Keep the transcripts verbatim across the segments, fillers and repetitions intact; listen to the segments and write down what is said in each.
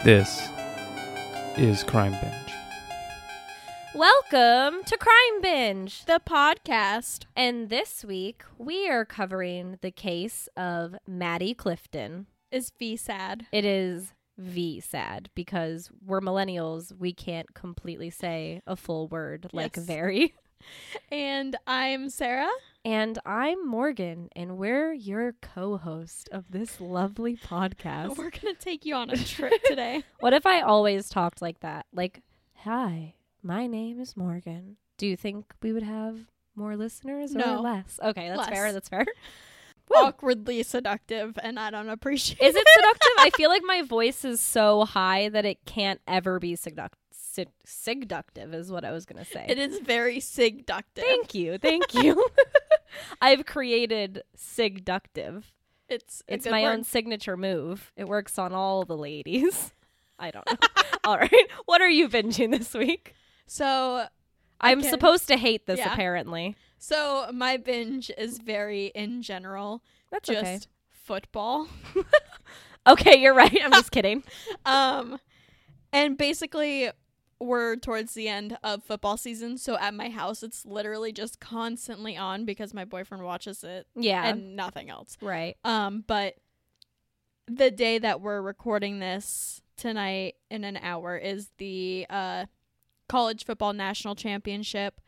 This is Crime Binge. Welcome to Crime Binge, the podcast. And this week we are covering the case of Maddie Clifton. Is V sad? It is V sad because we're millennials. We can't completely say a full word like Yes. very. And I'm Sarah. And I'm Morgan, and we're your co-host of this lovely podcast. We're going to take you on a trip today. What if I always talked like that? Like, hi, my name is Morgan. Do you think we would have more listeners or No. less? Okay, that's Less. fair. That's fair. Woo. Awkwardly seductive, and I don't appreciate Is it seductive? I feel like my voice is so high that it can't ever be seductive. Sig- seductive is what I was going to say. It is very seductive. Thank you. Thank you. I've created seductive. It's a It's good my word. own signature move. It works on all the ladies. I don't know. All right. What are you binging this week? So, I'm Okay. supposed to hate this, Yeah. apparently. so my binge is very in general, That's just okay. football. Okay, you're right. I'm just kidding. Um, and basically, we're towards the end of football season, so at my house, it's literally just constantly on because my boyfriend watches it Yeah. and nothing else. right. Um, but the day that we're recording this tonight in an hour is the uh college football national championship,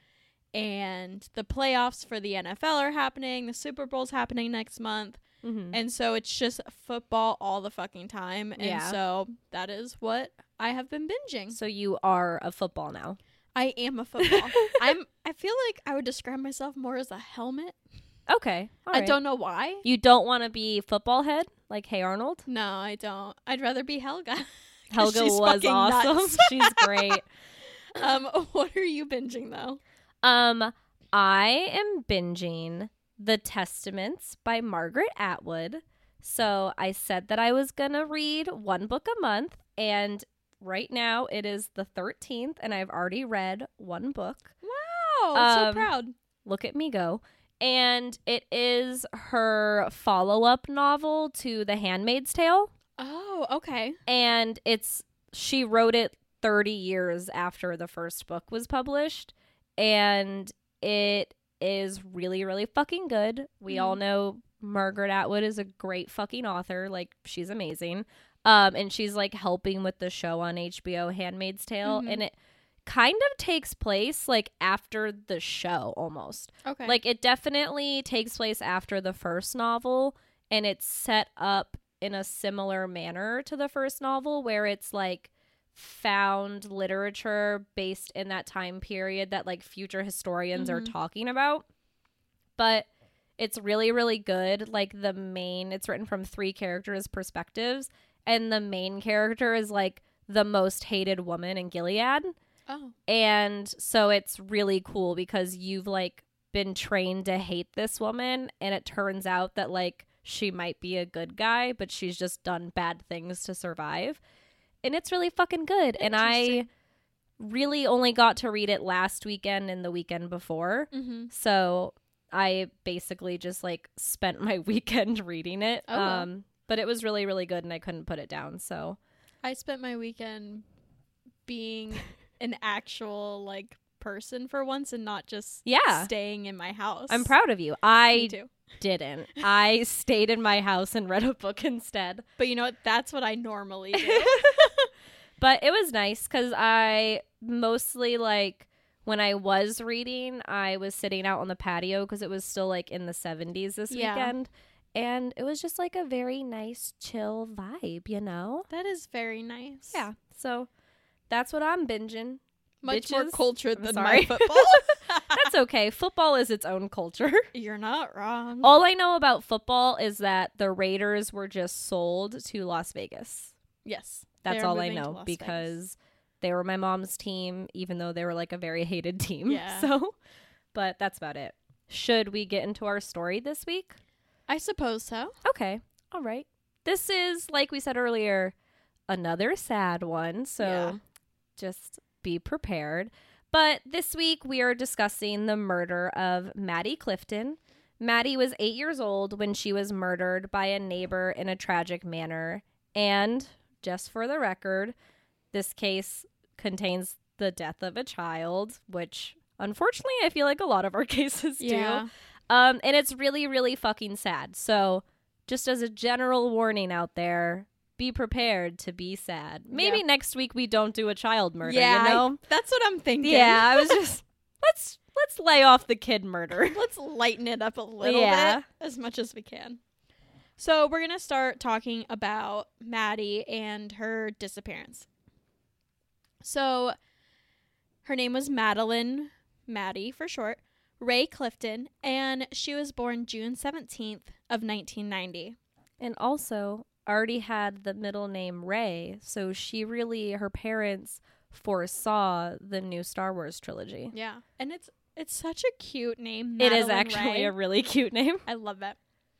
and the playoffs for the N F L are happening. The Super Bowl's happening next month. Mm-hmm. And so it's just football all the fucking time. And Yeah. so that is what I have been binging. So you are a football now. I am a football. I'm I feel like I would describe myself more as a helmet. Okay. all I right. don't know why. You don't want to be football head like Hey Arnold? No, I don't. I'd rather be Helga. 'Cause Helga she's was fucking awesome. nuts. She's great. Um, what are you binging though? Um, I am binging The Testaments by Margaret Atwood. So I said that I was going to read one book a month, and right now it is the thirteenth, and I've already read one book. Wow, Um, so proud. Look at me go. And it is her follow-up novel to The Handmaid's Tale. Oh, okay. And it's she wrote it thirty years after the first book was published, and it is really really fucking good. We Mhm. all know Margaret Atwood is a great fucking author. Like, she's amazing. Um and she's like helping with the show on H B O, Handmaid's Tale, Mhm. and it kind of takes place like after the show almost. Okay. Like, it definitely takes place after the first novel, and it's set up in a similar manner to the first novel, where it's like found literature based in that time period that like future historians are Mhm. talking about. But it's really, really good. Like, the main, it's written from three characters' perspectives, and the main character is like the most hated woman in Gilead. oh. And so it's really cool because you've like been trained to hate this woman, and it turns out that like she might be a good guy, but she's just done bad things to survive. And it's really fucking good. And I Interesting. really only got to read it last weekend and the weekend before. Mm-hmm. So I basically just like spent my weekend reading it. Oh, wow. Um but it was really, really good, and I couldn't put it down. So I spent my weekend being an actual like person for once and not just Yeah. staying in my house. I'm proud of you. Me I too. didn't. I stayed in my house and read a book instead. But you know what? That's what I normally do. But it was nice because I mostly, like, when I was reading, I was sitting out on the patio because it was still, like, in the seventies this Yeah. weekend. And it was just, like, a very nice, chill vibe, you know? That is very nice. Yeah. So that's what I'm binging. Much more Bitches. cultured I'm than sorry. my football. That's okay. Football is its own culture. You're not wrong. All I know about football is that the Raiders were just sold to Las Vegas. Yes. That's They're all I moving to know Las Vegas. because they were my mom's team, even though they were like a very hated team. Yeah. So, but that's about it. Should we get into our story this week? I suppose so. Okay. All right. This is, like we said earlier, another sad one. So Yeah. just be prepared. But this week we are discussing the murder of Maddie Clifton. Maddie was eight years old when she was murdered by a neighbor in a tragic manner. And just for the record, this case contains the death of a child, which unfortunately I feel like a lot of our cases do. Yeah. Um, and it's really, really fucking sad. So just as a general warning out there, be prepared to be sad. Maybe Yeah. next week we don't do a child murder, Yeah, you I- know? that's what I'm thinking. Yeah, I was just, let's let's lay off the kid murder. Let's lighten it up a little Yeah. bit as much as we can. So we're going to start talking about Maddie and her disappearance. So her name was Madeline, Maddie for short, Ray Clifton, and she was born June seventeenth of nineteen ninety. And also already had the middle name Ray, so she really, her parents foresaw the new Star Wars trilogy. Yeah. And it's it's such a cute name. It is Madeline actually Ray. a really cute name. I love it.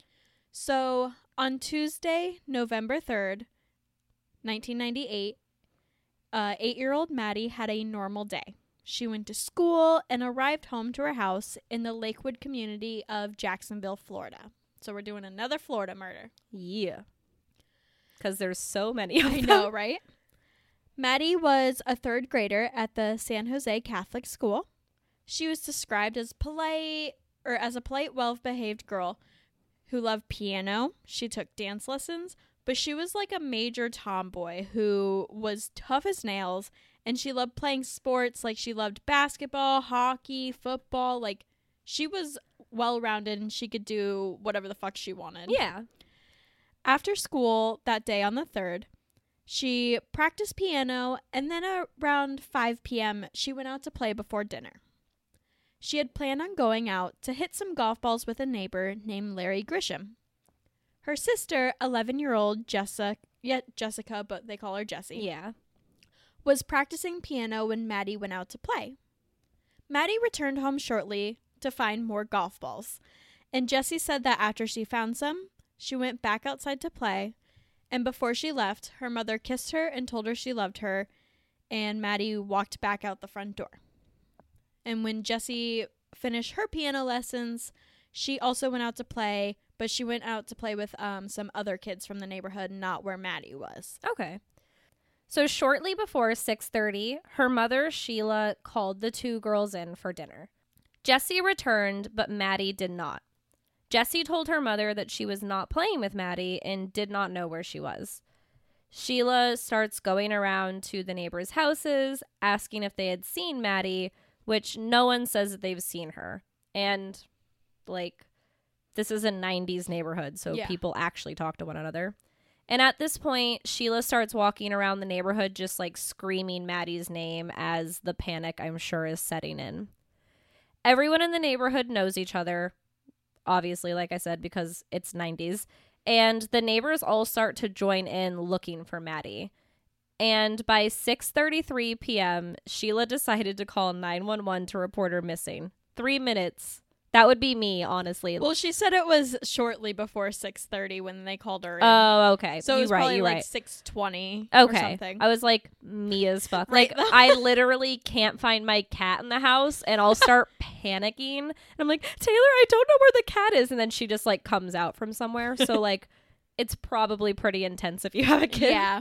So on Tuesday, November third, nineteen ninety-eight, uh, eight-year-old Maddie had a normal day. She went to school and arrived home to her house in the Lakewood community of Jacksonville, Florida. So we're doing another Florida murder. Yeah. Because there's so many of I them. know, right? Maddie was a third grader at the San Jose Catholic School. She was described as polite, or as a polite, well-behaved girl who loved piano. She took dance lessons, but she was like a major tomboy who was tough as nails, and she loved playing sports. Like, she loved basketball, hockey, football. Like, she was well-rounded, and she could do whatever the fuck she wanted. Yeah. After school that day on the third, she practiced piano, and then around five p.m., she went out to play before dinner. She had planned on going out to hit some golf balls with a neighbor named Larry Grisham. Her sister, eleven-year-old Jessica, yeah, Jessica, but they call her Jessie, Yeah. was practicing piano when Maddie went out to play. Maddie returned home shortly to find more golf balls, and Jessie said that after she found some, she went back outside to play, and before she left, her mother kissed her and told her she loved her, and Maddie walked back out the front door. And when Jessie finished her piano lessons, she also went out to play, but she went out to play with um, some other kids from the neighborhood, not where Maddie was. Okay. So shortly before six thirty, her mother, Sheila, called the two girls in for dinner. Jessie returned, but Maddie did not. Jessie told her mother that she was not playing with Maddie and did not know where she was. Sheila starts going around to the neighbors' houses, asking if they had seen Maddie, which no one says that they've seen her. And, like, this is a nineties neighborhood, so Yeah. people actually talk to one another. And at this point, Sheila starts walking around the neighborhood just, like, screaming Maddie's name as the panic, I'm sure, is setting in. Everyone in the neighborhood knows each other, obviously, like I said, because it's nineties. And the neighbors all start to join in looking for Maddie. And by six thirty-three p.m., Sheila decided to call nine one one to report her missing. Three minutes. That would be me, honestly. Well, she said it was shortly before six thirty when they called her in. Oh, okay. so it You was right, probably you like right. six twenty or Okay. something. I was like, me as fuck. Right. Like, I literally can't find my cat in the house, and I'll start panicking. And I'm like, Taylor, I don't know where the cat is. And then she just, like, comes out from somewhere. So, like, it's probably pretty intense if you have a kid. Yeah.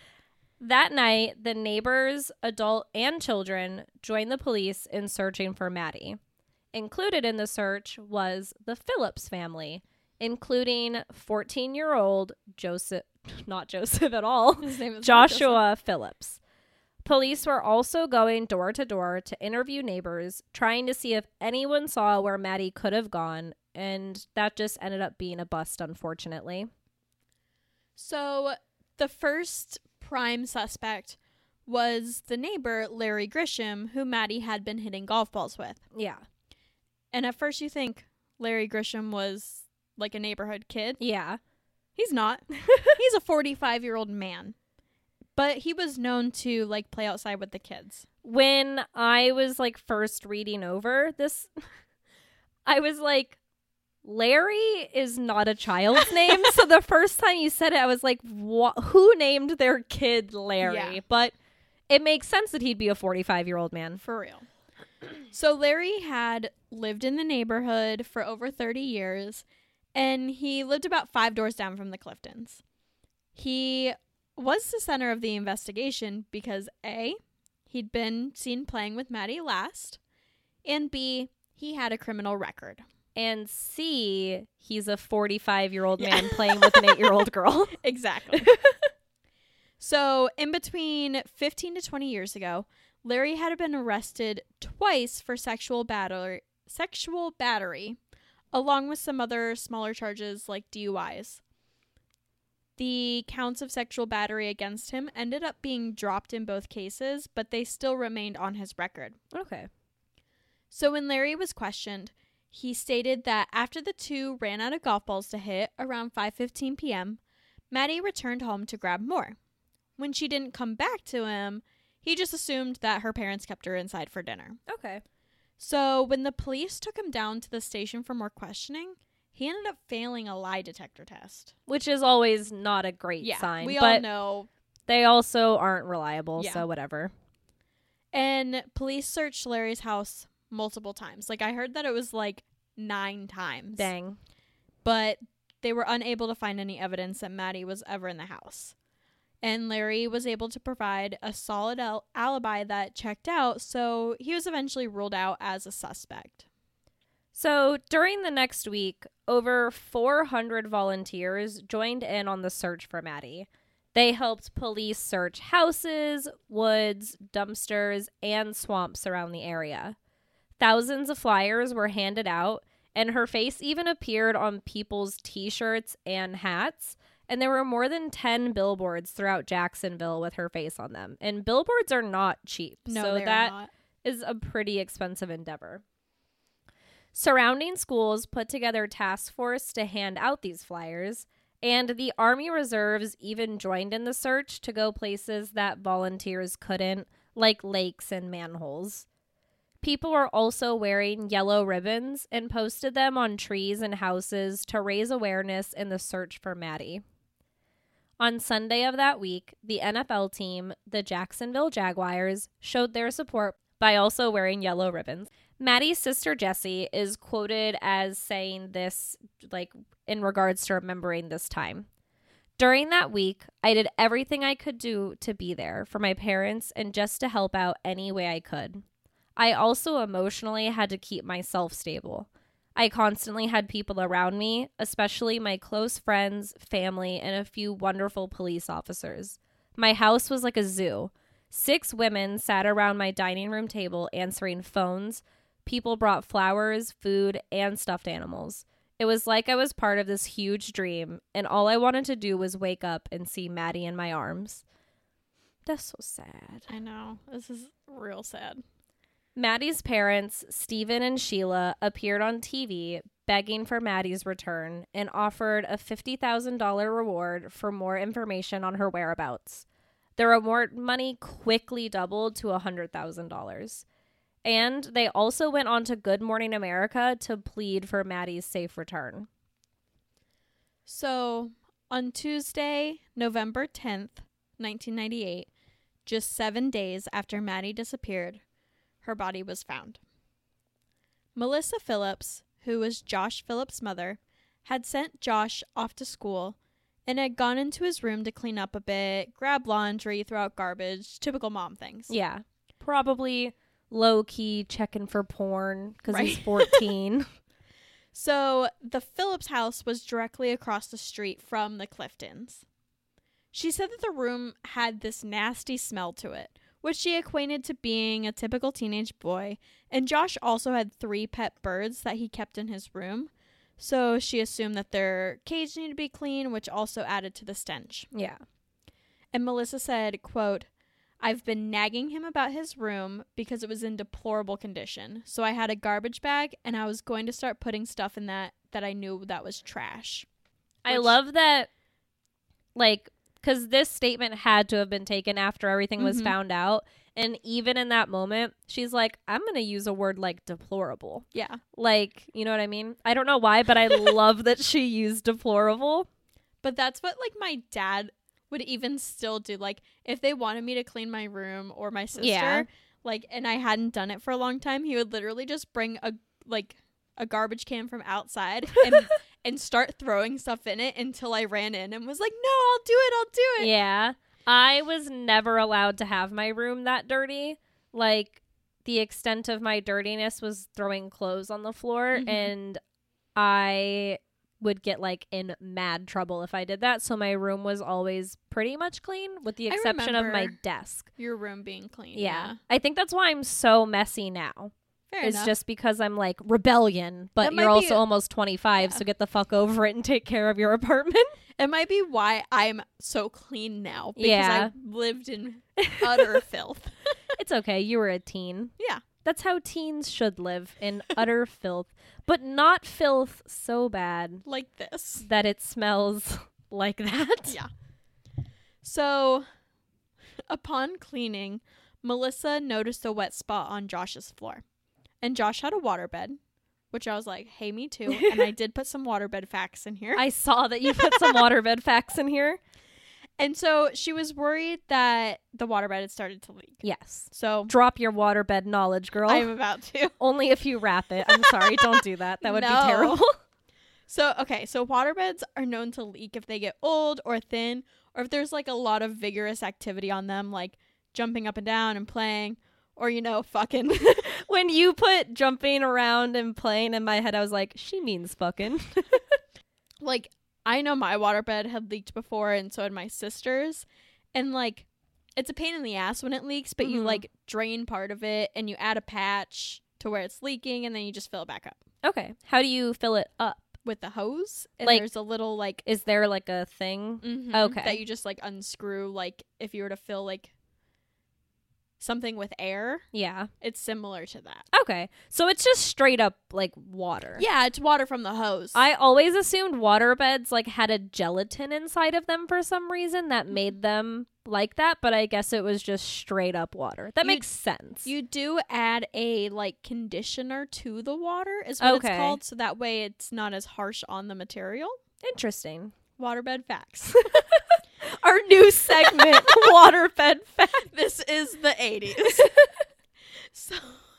That night, the neighbors, adult and children, joined the police in searching for Maddie. Included in the search was the Phillips family, including fourteen-year-old Joseph, not Joseph at all, His name is Joshua Phillips. Police were also going door to door to interview neighbors, trying to see if anyone saw where Maddie could have gone, and that just ended up being a bust, unfortunately. So the first prime suspect was the neighbor, Larry Grisham, who Maddie had been hitting golf balls with. Yeah. And at first you think Larry Grisham was like a neighborhood kid. Yeah. He's not. He's a forty-five-year-old man. But he was known to like play outside with the kids. When I was like first reading over this, I was like, Larry is not a child's name. So the first time you said it, I was like, wh- who named their kid Larry? Yeah. But it makes sense that he'd be a forty-five-year-old man. For real. So Larry had lived in the neighborhood for over thirty years, and he lived about five doors down from the Cliftons. He was the center of the investigation because A, he'd been seen playing with Maddie last, and B, he had a criminal record. And C, he's a forty-five-year-old man yeah. playing with an eight-year-old girl. Exactly. So, in between fifteen to twenty years ago, Larry had been arrested twice for sexual battery, sexual battery, along with some other smaller charges like D U Is. The counts of sexual battery against him ended up being dropped in both cases, but they still remained on his record. Okay. So when Larry was questioned, he stated that after the two ran out of golf balls to hit around five fifteen p.m., Maddie returned home to grab more. When she didn't come back to him, he just assumed that her parents kept her inside for dinner. Okay. So when the police took him down to the station for more questioning, he ended up failing a lie detector test. Which is always not a great yeah, sign. we but all know. They also aren't reliable, Yeah. so whatever. And police searched Larry's house multiple times. Like, I heard that it was like nine times. Dang. But they were unable to find any evidence that Maddie was ever in the house. And Larry was able to provide a solid al- alibi that checked out, so he was eventually ruled out as a suspect. So during the next week, over four hundred volunteers joined in on the search for Maddie. They helped police search houses, woods, dumpsters, and swamps around the area. Thousands of flyers were handed out, and her face even appeared on people's t-shirts and hats. And there were more than ten billboards throughout Jacksonville with her face on them. And billboards are not cheap. No, so they're that not. is a pretty expensive endeavor. Surrounding schools put together task force to hand out these flyers, and the Army Reserves even joined in the search to go places that volunteers couldn't, like lakes and manholes. People were also wearing yellow ribbons and posted them on trees and houses to raise awareness in the search for Maddie. On Sunday of that week, the N F L team, the Jacksonville Jaguars, showed their support by also wearing yellow ribbons. Maddie's sister Jessie is quoted as saying this, like, in regards to remembering this time. During that week, I did everything I could do to be there for my parents and just to help out any way I could. I also emotionally had to keep myself stable. I constantly had people around me, especially my close friends, family, and a few wonderful police officers. My house was like a zoo. Six women sat around my dining room table answering phones. People brought flowers, food, and stuffed animals. It was like I was part of this huge dream, and all I wanted to do was wake up and see Maddie in my arms. That's so sad. I know. This is real sad. Maddie's parents, Stephen and Sheila, appeared on T V begging for Maddie's return and offered a fifty thousand dollars reward for more information on her whereabouts. The reward money quickly doubled to one hundred thousand dollars. And they also went on to Good Morning America to plead for Maddie's safe return. So, on Tuesday, November tenth, nineteen ninety-eight, just seven days after Maddie disappeared, her body was found. Melissa Phillips, who was Josh Phillips' mother, had sent Josh off to school and had gone into his room to clean up a bit, grab laundry, throw out garbage, typical mom things. Yeah, probably low-key checking for porn because Right. he's fourteen. So the Phillips house was directly across the street from the Cliftons. She said that the room had this nasty smell to it, which she equated to being a typical teenage boy, and Josh also had three pet birds that he kept in his room, so she assumed that their cage needed to be clean, which also added to the stench. Yeah. And Melissa said, quote, "I've been nagging him about his room because it was in deplorable condition, so I had a garbage bag, and I was going to start putting stuff in that that I knew that was trash." I Which- love that, like, because this statement had to have been taken after everything was Mhm. found out. And even in that moment, she's like, I'm going to use a word like deplorable. Yeah. Like, you know what I mean? I don't know why, but I love that she used deplorable. But that's what, like, my dad would even still do. Like, if they wanted me to clean my room or my sister, Yeah. like, and I hadn't done it for a long time, he would literally just bring a, like, a garbage can from outside and and start throwing stuff in it until I ran in and was like, no, I'll do it, I'll do it. Yeah. I was never allowed to have my room that dirty. Like, the extent of my dirtiness was throwing clothes on the floor, Mhm. and I would get, like, in mad trouble if I did that. So my room was always pretty much clean, with the I exception of my remember desk. Your room being clean. Yeah. Yeah. I think that's why I'm so messy now. Fair It's enough. just because I'm, like, rebellion, but That might you're be also a- almost twenty-five, Yeah. so get the fuck over it and take care of your apartment. It might be why I'm so clean now. Because Yeah. I lived in utter filth. It's okay. You were a teen. Yeah. That's how teens should live, in utter filth. But not filth so bad Like this. that it smells like that. Yeah. So, upon cleaning, Melissa noticed a wet spot on Josh's floor. And Josh had a waterbed, which I was like, hey, me too. And I did put some waterbed facts in here. I saw that you put some waterbed facts in here. And so she was worried that the waterbed had started to leak. Yes. So Drop your waterbed knowledge, girl. I'm about to. Only if you wrap it. I'm sorry. Don't do that. That would No. be terrible. So, okay, so waterbeds are known to leak if they get old or thin, or if there's like a lot of vigorous activity on them, like jumping up and down and playing, or, you know, fucking. When you put jumping around and playing in my head, I was like, she means fucking. Like, I know my waterbed had leaked before, and so had my sister's. And, like, it's a pain in the ass when it leaks, but you, Mhm. like, drain part of it, and you add a patch to where it's leaking, and then you just fill it back up Okay. How do you fill it up? with the hose. And Like- there's a little, like, Is there like a thing? mhm, Okay. that you just, like, unscrew, like, if you were to fill, like, something with air. Yeah. It's similar to that. Okay. So it's just straight up like water. Yeah, it's water from the hose. I always assumed waterbeds like had a gelatin inside of them for some reason that made them like that, but I guess it was just straight up water. That You- makes sense. You do add a like conditioner to the water is what Okay. it's called, so that way it's not as harsh on the material. Interesting. Waterbed facts. Our new segment, waterbed facts. This is the eighties. so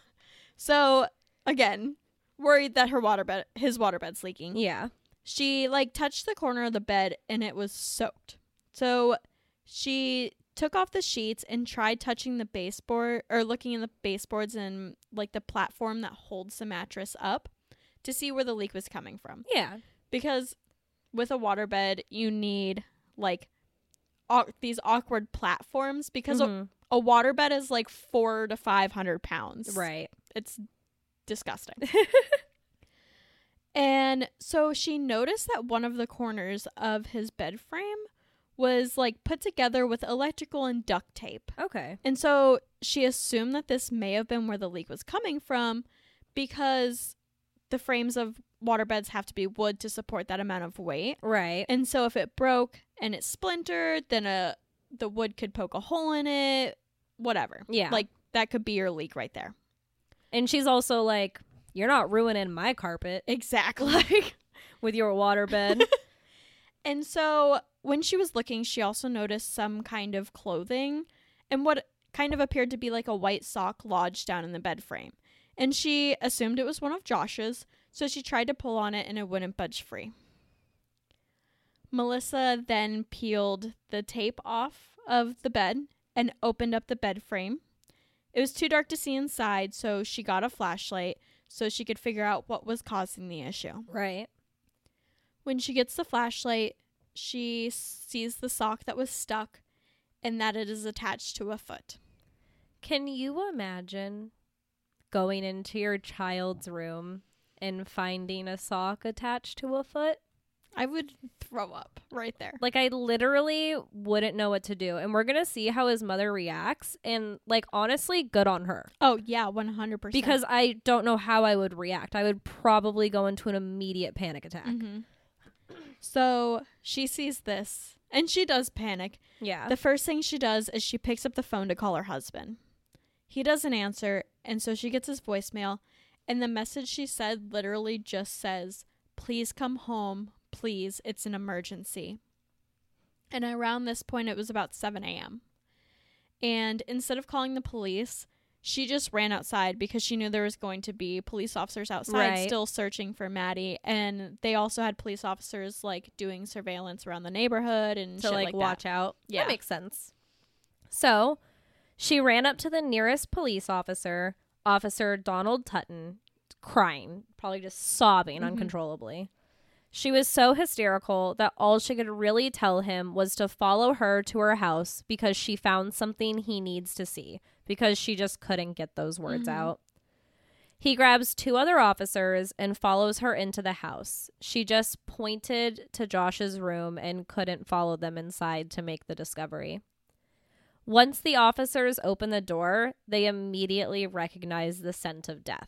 So again, worried that her waterbed his waterbed's leaking. Yeah. She like touched the corner of the bed and it was soaked. So she took off the sheets and tried touching the baseboard or looking in the baseboards and like the platform that holds the mattress up to see where the leak was coming from. Yeah. Because with a waterbed, you need like au- these awkward platforms because a, Mhm. a waterbed is like four to five hundred pounds. Right. It's disgusting. And so she noticed that one of the corners of his bed frame was like put together with electrical and duct tape. Okay. And so she assumed that this may have been where the leak was coming from because the frames of waterbeds have to be wood to support that amount of weight. Right. And so if it broke and it splintered, then a the wood could poke a hole in it, whatever. Yeah. Like that could be your leak right there. And she's also like, you're not ruining my carpet Exactly. like with your waterbed. And so when she was looking, she also noticed some kind of clothing and what kind of appeared to be like a white sock lodged down in the bed frame. And she assumed it was one of Josh's, so she tried to pull on it and it wouldn't budge free. Melissa then peeled the tape off of the bed and opened up the bed frame. It was too dark to see inside, so she got a flashlight so she could figure out what was causing the issue. Right. When she gets the flashlight, she sees the sock that was stuck and that it is attached to a foot. Can you imagine going into your child's room and finding a sock attached to a foot? I would throw up right there. Like, I literally wouldn't know what to do. And we're going to see how his mother reacts. And, like, honestly, good on her. Oh, yeah, one hundred percent. Because I don't know how I would react. I would probably go into an immediate panic attack. Mhm. So she sees this and she does panic. Yeah. The first thing she does is she picks up the phone to call her husband. He doesn't answer, and so she gets his voicemail. And the message she said literally just says, "Please come home. Please, it's an emergency." And around this point, it was about seven a.m. And instead of calling the police, she just ran outside because she knew there was going to be police officers outside Right. still searching for Maddie. And they also had police officers like doing surveillance around the neighborhood and to shit like, like watch that. out. Yeah. That makes sense. So she ran up to the nearest police officer, Officer Donald Tutton, crying, probably just sobbing Mhm. uncontrollably. She was so hysterical that all she could really tell him was to follow her to her house because she found something he needs to see, because she just couldn't get those words Mhm. out. He grabs two other officers and follows her into the house. She just pointed to Josh's room and couldn't follow them inside to make the discovery. Once the officers opened the door, they immediately recognized the scent of death.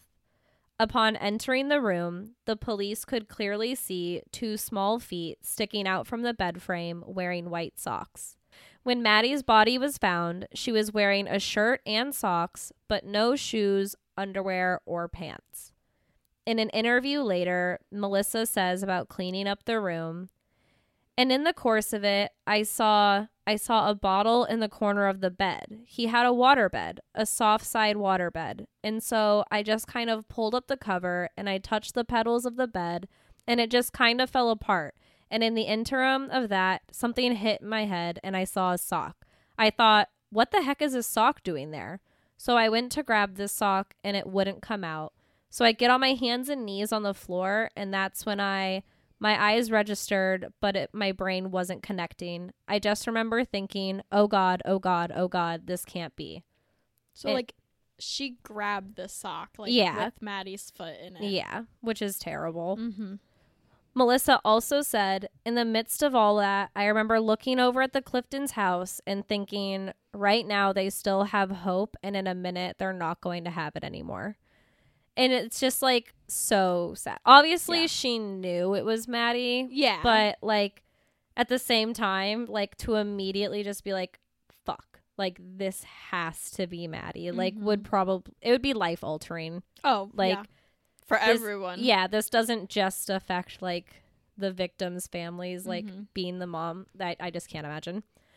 Upon entering the room, the police could clearly see two small feet sticking out from the bed frame wearing white socks. When Maddie's body was found, she was wearing a shirt and socks, but no shoes, underwear, or pants. In an interview later, Melissa says about cleaning up the room, and in the course of it, I saw I saw a bottle in the corner of the bed. He had a waterbed, a soft side waterbed. And so I just kind of pulled up the cover and I touched the pedals of the bed and it just kind of fell apart. And in the interim of that, something hit my head and I saw a sock. I thought, what the heck is this sock doing there? So I went to grab this sock and it wouldn't come out. So I get on my hands and knees on the floor and that's when I... My eyes registered, but it, my brain wasn't connecting. I just remember thinking, oh God, oh God, oh God, this can't be. So, It- like, she grabbed the sock, like, Yeah. with Maddie's foot in it. Yeah, which is terrible. Mm-hmm. Melissa also said, in the midst of all that, I remember looking over at the Clifton's house and thinking, right now they still have hope, and in a minute they're not going to have it anymore. And it's just, like, so sad. Obviously, Yeah. she knew it was Maddie. Yeah. But, like, at the same time, like, to immediately just be like, fuck. Like, this has to be Maddie. Like, Mhm. would probably... It would be life-altering. oh, Like, yeah. For this- everyone. Yeah, this doesn't just affect, like, the victims' families, like, Mhm. being the mom. I, I just can't imagine.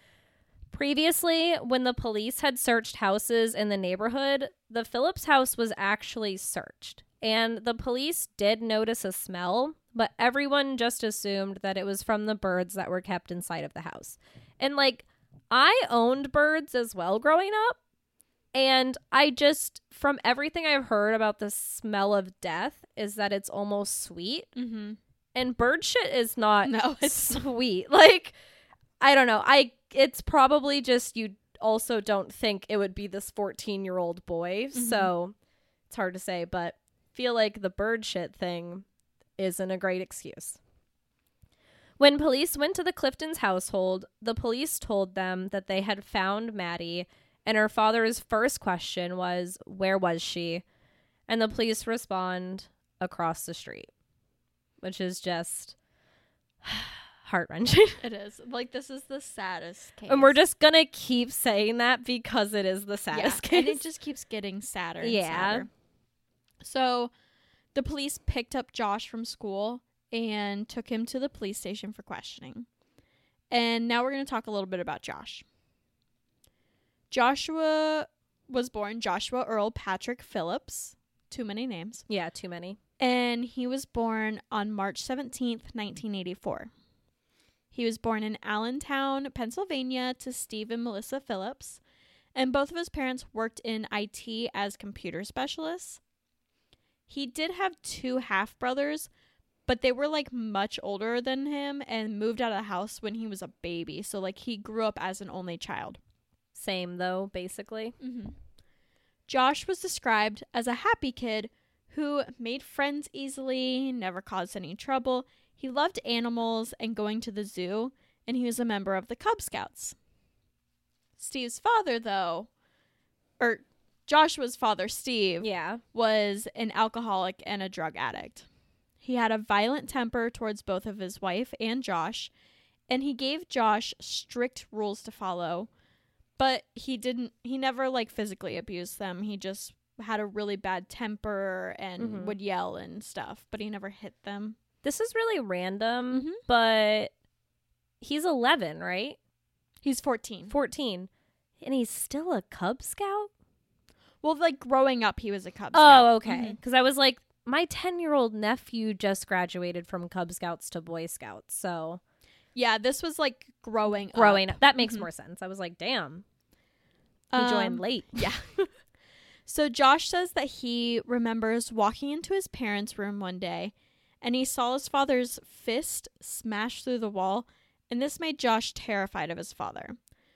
Previously, when the police had searched houses in the neighborhood, the Phillips house was actually searched. And the police did notice a smell, but everyone just assumed that it was from the birds that were kept inside of the house. And, like, I owned birds as well growing up. And I just, from everything I've heard about the smell of death, is that it's almost sweet. Mm-hmm. And bird shit is not No, it's not. sweet. Like, I don't know. I it's probably just you also don't think it would be this fourteen-year-old boy. Mm-hmm. So it's hard to say, but feel like the bird shit thing isn't a great excuse. When police went to the Clifton's household, the police told them that they had found Maddie, and her father's first question was, where was she? And the police respond, across the street, which is just heart-wrenching. It is. Like, this is the saddest case. And we're just gonna keep saying that because it is the saddest yeah. case. And it just keeps getting sadder and Yeah. sadder. So the police picked up Josh from school and took him to the police station for questioning. And now we're going to talk a little bit about Josh. Joshua was born Joshua Earl Patrick Phillips. Too many names. Yeah, too many. And he was born on March seventeenth, nineteen eighty-four. He was born in Allentown, Pennsylvania, to Steve and Melissa Phillips, and both of his parents worked in I T as computer specialists. He did have two half-brothers, but they were, like, much older than him and moved out of the house when he was a baby, so, like, he grew up as an only child. Same though, basically. Mm-hmm. Josh was described as a happy kid who made friends easily, never caused any trouble. He loved animals and going to the zoo, and he was a member of the Cub Scouts. Steve's father, though, or Joshua's father, Steve, Yeah. was an alcoholic and a drug addict. He had a violent temper towards both of his wife and Josh, and he gave Josh strict rules to follow, but he didn't, he never, like, physically abused them. He just had a really bad temper and Mhm. would yell and stuff, but he never hit them. This is really random, Mhm. but he's eleven, right? He's fourteen. fourteen. And he's still a Cub Scout? Well, like growing up, he was a Cub Scout. Oh, okay. Mhm. Because I was like, my ten-year-old nephew just graduated from Cub Scouts to Boy Scouts. So Yeah, this was like growing growing up. up. That makes Mhm. more sense. I was like, damn. He Um, joined late. Yeah. So Josh says that he remembers walking into his parents' room one day and he saw his father's fist smash through the wall, and this made Josh terrified of his father.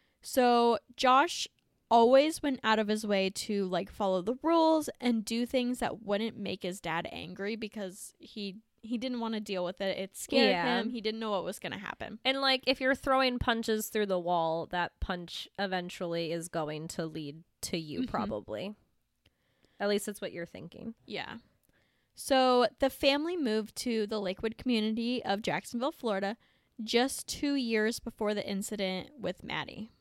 So Josh always went out of his way to like follow the rules and do things that wouldn't make his dad angry because he he didn't want to deal with it. It scared Yeah. him. He didn't know what was going to happen. And like, if you're throwing punches through the wall, that punch eventually is going to lead to you, Mhm. probably. At least it's what you're thinking. Yeah. So the family moved to the Lakewood community of Jacksonville, Florida, just two years before the incident with Maddie.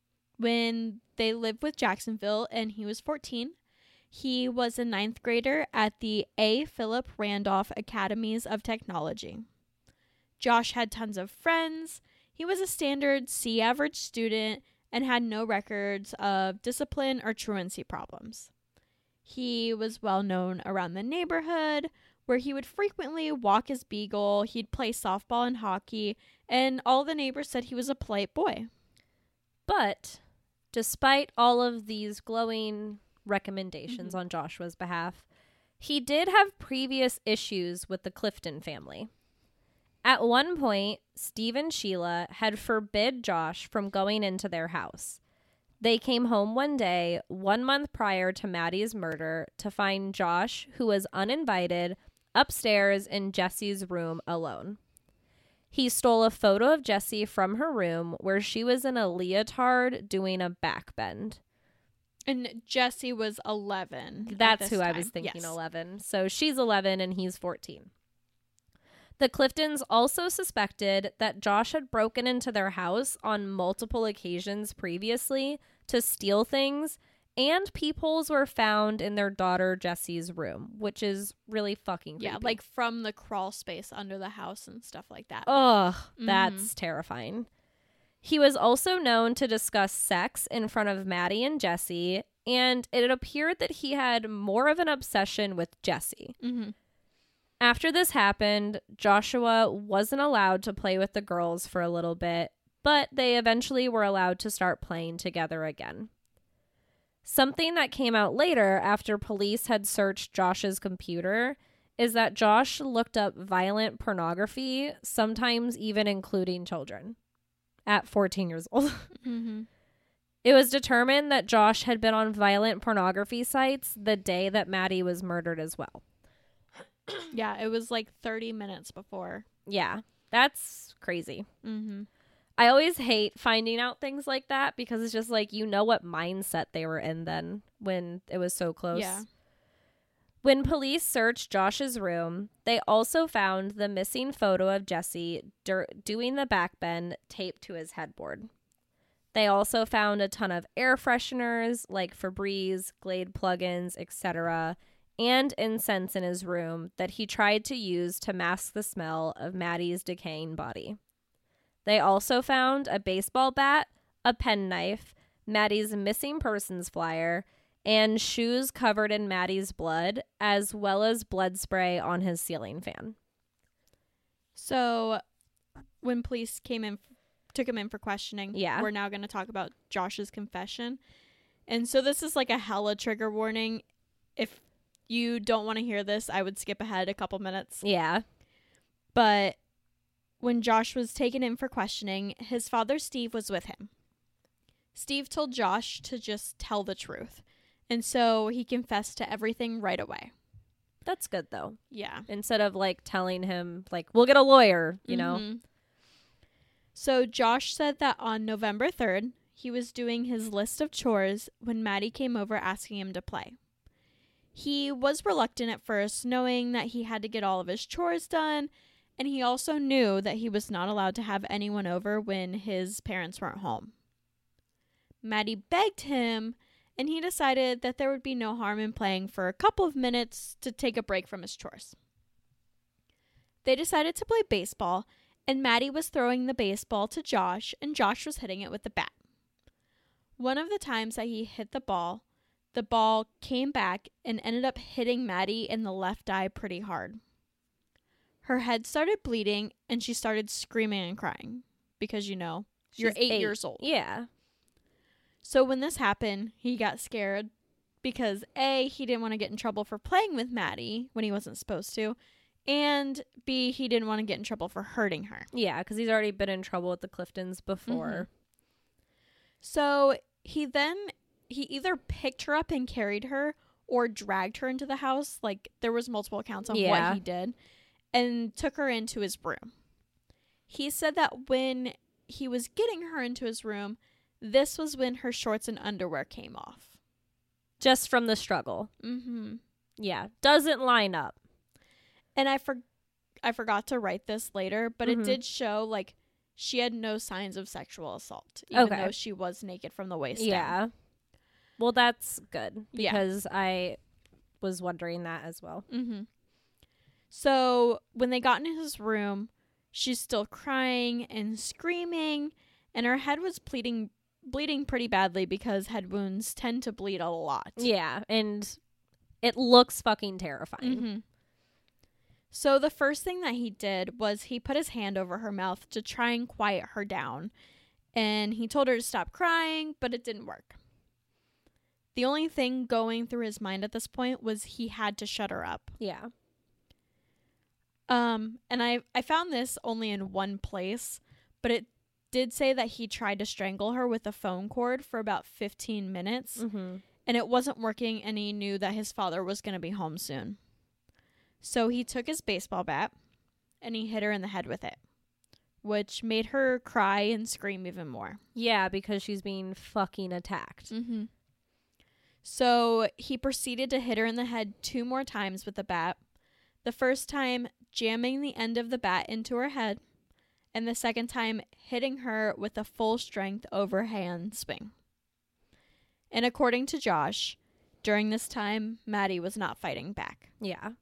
When they lived with Jacksonville and he was fourteen, he was a ninth grader at the A. Philip Randolph Academies of Technology. Josh had tons of friends. He was a standard C average student and had no records of discipline or truancy problems. He was well known around the neighborhood, where he would frequently walk his beagle, he'd play softball and hockey, and all the neighbors said he was a polite boy. But despite all of these glowing recommendations Mhm. on Joshua's behalf, he did have previous issues with the Clifton family. At one point, Steve and Sheila had forbid Josh from going into their house. They came home one day, one month prior to Maddie's murder, to find Josh, who was uninvited, upstairs in Jessie's room alone. He stole a photo of Jessie from her room where she was in a leotard doing a back bend. And Jessie was eleven. at That's this who I time. was thinking, Yes. eleven. So she's eleven and he's fourteen. The Cliftons also suspected that Josh had broken into their house on multiple occasions previously to steal things, and peepholes were found in their daughter Jessie's room, which is really fucking creepy. Yeah, like from the crawl space under the house and stuff like that. Ugh, Mhm. that's terrifying. He was also known to discuss sex in front of Maddie and Jessie, and it appeared that he had more of an obsession with Jessie. Mm-hmm. After this happened, Joshua wasn't allowed to play with the girls for a little bit, but they eventually were allowed to start playing together again. Something that came out later after police had searched Josh's computer is that Josh looked up violent pornography, sometimes even including children, at fourteen years old. Mm-hmm. It was determined that Josh had been on violent pornography sites the day that Maddie was murdered as well. Yeah, it was like thirty minutes before. Yeah, that's crazy. Mm-hmm. I always hate finding out things like that because it's just like, you know what mindset they were in then when it was so close. Yeah. When police searched Josh's room, they also found the missing photo of Jessie dur- doing the backbend taped to his headboard. They also found a ton of air fresheners like Febreze, Glade plugins, et cetera, and incense in his room that he tried to use to mask the smell of Maddie's decaying body. They also found a baseball bat, a penknife, Maddie's missing persons flyer, and shoes covered in Maddie's blood, as well as blood spray on his ceiling fan. So when police came in, took him in for questioning, Yeah. we're now going to talk about Josh's confession. And so this is like a hella trigger warning. If you don't want to hear this, I would skip ahead a couple minutes. Yeah. But when Josh was taken in for questioning, his father Steve was with him. Steve told Josh to just tell the truth. And so he confessed to everything right away. That's good, though. Yeah. Instead of, like, telling him, like, we'll get a lawyer, you know? Mhm. So Josh said that on November third, he was doing his list of chores when Maddie came over asking him to play. He was reluctant at first, knowing that he had to get all of his chores done, and he also knew that he was not allowed to have anyone over when his parents weren't home. Maddie begged him, and he decided that there would be no harm in playing for a couple of minutes to take a break from his chores. They decided to play baseball, and Maddie was throwing the baseball to Josh, and Josh was hitting it with the bat. One of the times that he hit the ball, the ball came back and ended up hitting Maddie in the left eye pretty hard. Her head started bleeding and she started screaming and crying because, you know, you're She's eight, eight. years old. Yeah. So when this happened, he got scared because A, he didn't want to get in trouble for playing with Maddie when he wasn't supposed to, and B, he didn't want to get in trouble for hurting her. Yeah, because he's already been in trouble with the Cliftons before. Mm-hmm. So he then, he either picked her up and carried her or dragged her into the house. Like, there was multiple accounts on Yeah. what he did, and took her into his room. He said that when he was getting her into his room, this was when her shorts and underwear came off. Just from the struggle. Mm-hmm. Yeah. Doesn't line up. And I for- I forgot to write this later, but Mhm. it did show, like, she had no signs of sexual assault, even Okay. though she was naked from the waist down. Yeah. Well, that's good Yeah. because I was wondering that as well. Mm-hmm. So when they got into his room, she's still crying and screaming, and her head was bleeding bleeding pretty badly because head wounds tend to bleed a lot. Yeah, and it looks fucking terrifying. Mm-hmm. So the first thing that he did was he put his hand over her mouth to try and quiet her down, and he told her to stop crying, but it didn't work. The only thing going through his mind at this point was he had to shut her up. Yeah. Um, and I, I found this only in one place, but it did say that he tried to strangle her with a phone cord for about fifteen minutes, Mm-hmm. and it wasn't working, and he knew that his father was going to be home soon. So he took his baseball bat, and he hit her in the head with it, which made her cry and scream even more. Yeah, because she's being fucking attacked. Mm-hmm. So he proceeded to hit her in the head two more times with the bat, the first time jamming the end of the bat into her head, and the second time hitting her with a full strength overhand swing. And according to Josh, during this time, Maddie was not fighting back. Yeah.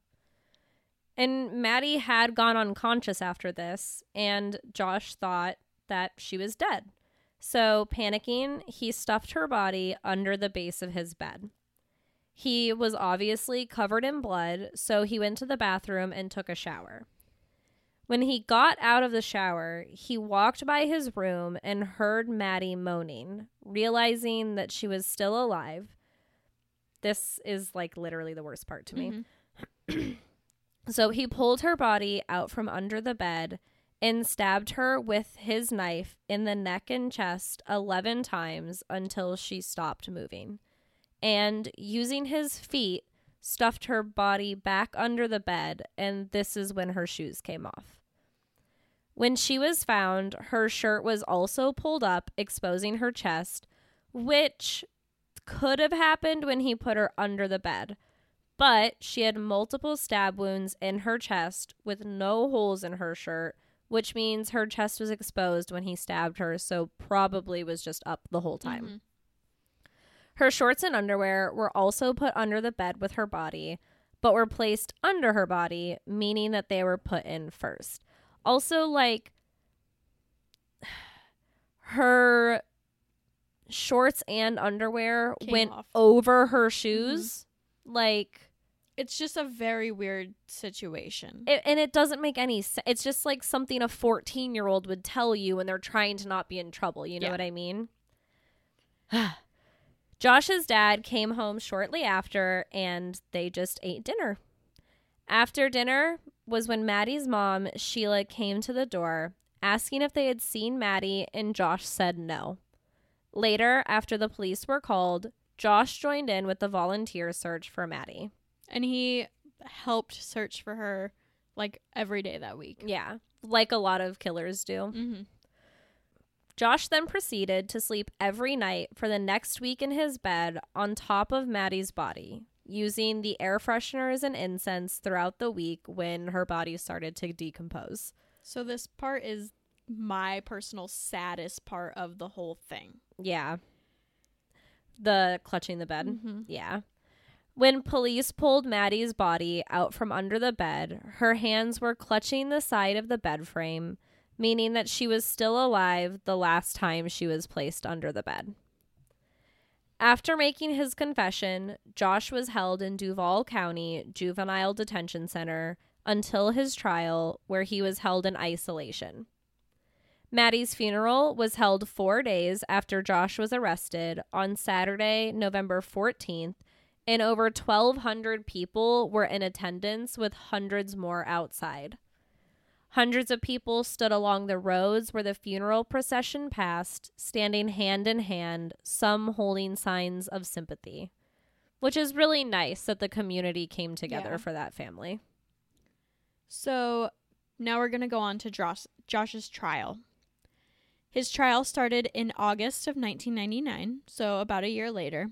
And Maddie had gone unconscious after this, and Josh thought that she was dead. So, panicking, he stuffed her body under the base of his bed. He was obviously covered in blood, so he went to the bathroom and took a shower. When he got out of the shower, he walked by his room and heard Maddie moaning, realizing that she was still alive. This is like literally the worst part to me. Mm-hmm. So he pulled her body out from under the bed and stabbed her with his knife in the neck and chest eleven times until she stopped moving. And using his feet, stuffed her body back under the bed, and this is when her shoes came off. When she was found, her shirt was also pulled up, exposing her chest, which could have happened when he put her under the bed. But she had multiple stab wounds in her chest with no holes in her shirt, which means her chest was exposed when he stabbed her, so probably was just up the whole time. Mm-hmm. Her shorts and underwear were also put under the bed with her body, but were placed under her body, meaning that they were put in first. Also, like, her shorts and underwear Came went off. over her shoes. Mm-hmm. Like, It's just a very weird situation. it, and it doesn't make any sense. It's just like something a fourteen-year-old would tell you when they're trying to not be in trouble. You know Yeah. what I mean? Josh's dad came home shortly after, and they just ate dinner. After dinner was when Maddie's mom, Sheila, came to the door, asking if they had seen Maddie, and Josh said no. Later, after the police were called, Josh joined in with the volunteer search for Maddie. And he helped search for her, like, every day that week. Yeah, like a lot of killers do. Mm-hmm. Josh then proceeded to sleep every night for the next week in his bed on top of Maddie's body, using the air fresheners and incense throughout the week when her body started to decompose. So this part is my personal saddest part of the whole thing. Yeah. The clutching the bed. Mm-hmm. Yeah. When police pulled Maddie's body out from under the bed, her hands were clutching the side of the bed frame, meaning that she was still alive the last time she was placed under the bed. After making his confession, Josh was held in Duval County Juvenile Detention Center until his trial, where he was held in isolation. Maddie's funeral was held four days after Josh was arrested on Saturday, November fourteenth, and over twelve hundred people were in attendance, with hundreds more outside. Hundreds of people stood along the roads where the funeral procession passed, standing hand in hand, some holding signs of sympathy, which is really nice that the community came together Yeah. for that family. So now we're going to go on to Josh, Josh's trial. His trial started in August of nineteen ninety-nine, so about a year later.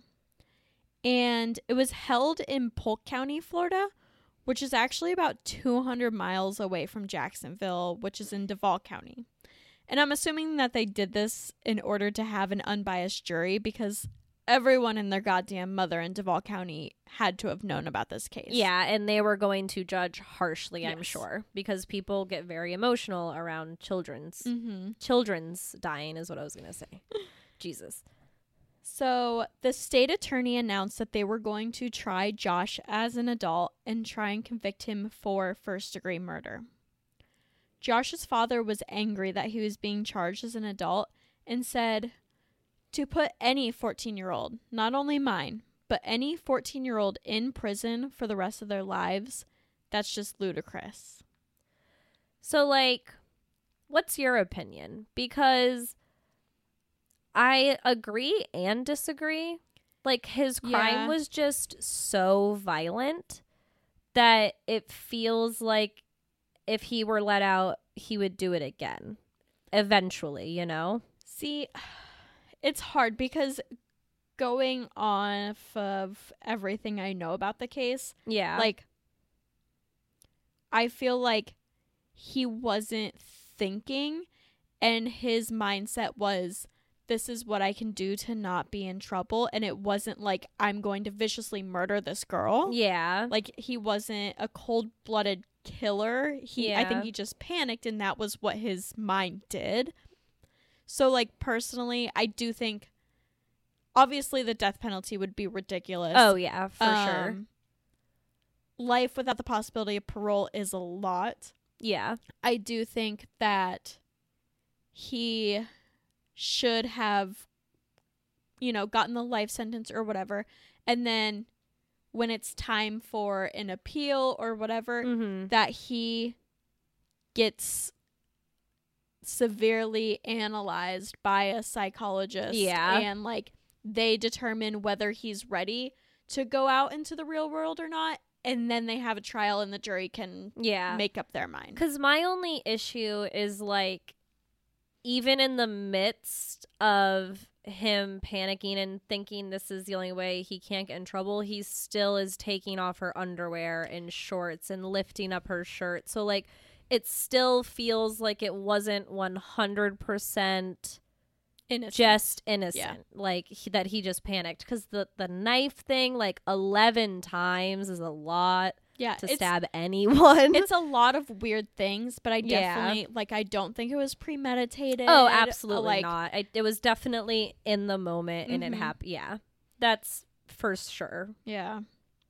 And it was held in Polk County, Florida, which is actually about two hundred miles away from Jacksonville, which is in Duval County. And I'm assuming that they did this in order to have an unbiased jury, because everyone and their goddamn mother in Duval County had to have known about this case. Yeah, and they were going to judge harshly, I'm Yes. sure, because people get very emotional around children's Mm-hmm. children's dying is what I was going to say. Jesus. So the state attorney announced that they were going to try Josh as an adult and try and convict him for first-degree murder. Josh's father was angry that he was being charged as an adult and said, "To put any fourteen-year-old, not only mine, but any fourteen-year-old in prison for the rest of their lives, that's just ludicrous." So, like, what's your opinion? Because I agree and disagree. Like, his crime Yeah. was just so violent that it feels like if he were let out, he would do it again. Eventually, you know? See, it's hard because going off of everything I know about the case, Yeah. like, I feel like he wasn't thinking, and his mindset was, this is what I can do to not be in trouble. And it wasn't like, I'm going to viciously murder this girl. yeah. Like, he wasn't a cold-blooded killer. He, I Yeah. think he just panicked, and that was what his mind did. So, like, personally, I do think, obviously, the death penalty would be ridiculous. Oh, yeah, for sure. Um, Life without the possibility of parole is a lot. Yeah. I do think that he should have, you know, gotten the life sentence or whatever. And then when it's time for an appeal or whatever, Mm-hmm. that he gets severely analyzed by a psychologist. Yeah. And, like, they determine whether he's ready to go out into the real world or not. And then they have a trial and the jury can Yeah. make up their mind. Because my only issue is, like, even in the midst of him panicking and thinking this is the only way he can't get in trouble, he still is taking off her underwear and shorts and lifting up her shirt. So, like, it still feels like it wasn't one hundred percent Innocent. just innocent. Like, he, that he just panicked. Because the, the knife thing, like, eleven times is a lot yeah, to it's, stab anyone. it's a lot of weird things, but I Yeah. definitely, like, I don't think it was premeditated. Oh, absolutely like, not. I, it was definitely in the moment and Mhm. it happened. Yeah, that's for sure. Yeah.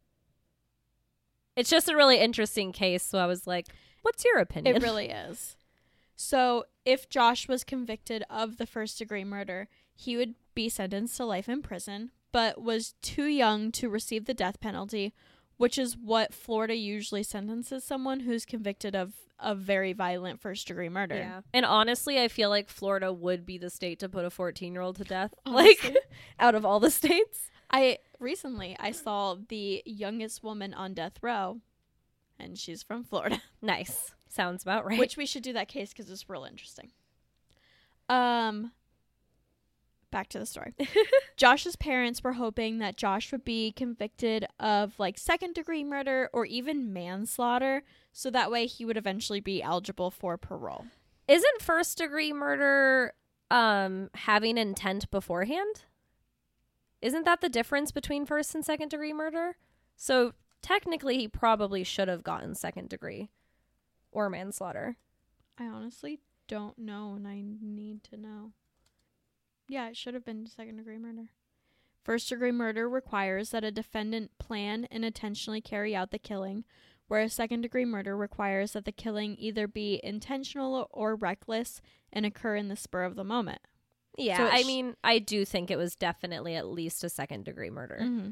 It's just a really interesting case. So I was like, what's your opinion? It really is. So, if Josh was convicted of the first degree murder, he would be sentenced to life in prison, but was too young to receive the death penalty, which is what Florida usually sentences someone who's convicted of a very violent first degree murder. Yeah. And honestly, I feel like Florida would be the state to put a fourteen year old to death. Honestly. Like, out of all the states. I recently I saw the youngest woman on death row, and she's from Florida. Nice. Sounds about right. Which we should do that case because it's real interesting. Um, back to the story. Josh's parents were hoping that Josh would be convicted of like second degree murder or even manslaughter, so that way he would eventually be eligible for parole. Isn't first degree murder um having intent beforehand? Isn't that the difference between first and second degree murder? So technically he probably should have gotten second degree or manslaughter. I honestly don't know, and I need to know. Yeah, it should have been second degree murder. First-degree murder requires that a defendant plan and intentionally carry out the killing, whereas second-degree murder requires that the killing either be intentional or reckless and occur in the spur of the moment. Yeah, So it I sh- mean, I do think it was definitely at least a second degree murder. Mm-hmm.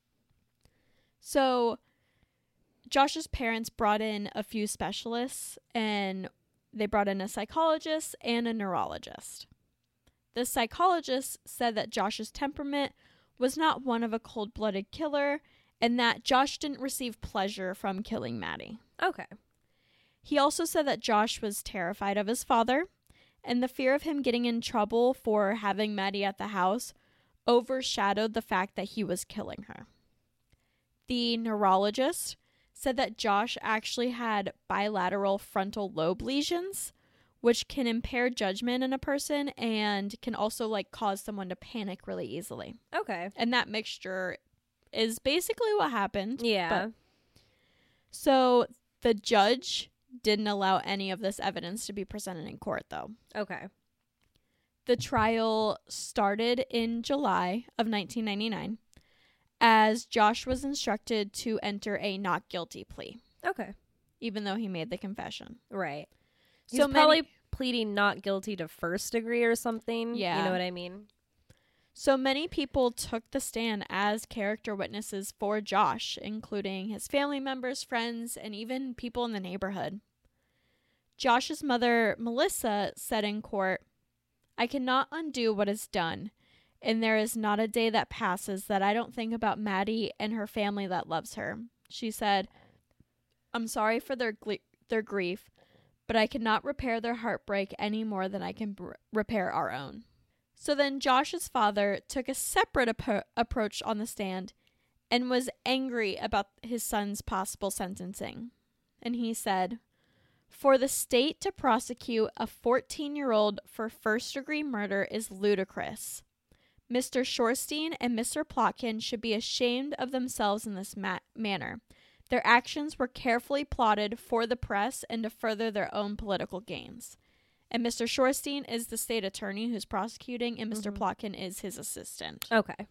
So Josh's parents brought in a few specialists, and they brought in a psychologist and a neurologist. The psychologist said that Josh's temperament was not one of a cold-blooded killer, and that Josh didn't receive pleasure from killing Maddie. Okay. He also said that Josh was terrified of his father, and the fear of him getting in trouble for having Maddie at the house overshadowed the fact that he was killing her. The neurologist said that Josh actually had bilateral frontal lobe lesions, which can impair judgment in a person and can also like cause someone to panic really easily. Okay. And that mixture is basically what happened. Yeah. But, so the judge didn't allow any of this evidence to be presented in court, though. Okay. The trial started in July of nineteen ninety-nine as Josh was instructed to enter a not guilty plea, Okay. even though he made the confession. Right. He's So probably many- pleading not guilty to first degree or something. Yeah. You know what I mean? So many people took the stand as character witnesses for Josh, including his family members, friends, and even people in the neighborhood. Josh's mother, Melissa, said in court, "I cannot undo what is done, and there is not a day that passes that I don't think about Maddie and her family that loves her." She said, "I'm sorry for their gl- their grief, but I cannot repair their heartbreak any more than I can br- repair our own." So then Josh's father took a separate ap- approach on the stand and was angry about his son's possible sentencing. And he said, "For the state to prosecute a fourteen-year-old for first-degree murder is ludicrous. Mister Shorstein and Mister Plotkin should be ashamed of themselves in this ma- manner. Their actions were carefully plotted for the press and to further their own political gains." And Mister Shorstein is the state attorney who's prosecuting, and Mister Mhm. Plotkin is his assistant. Okay.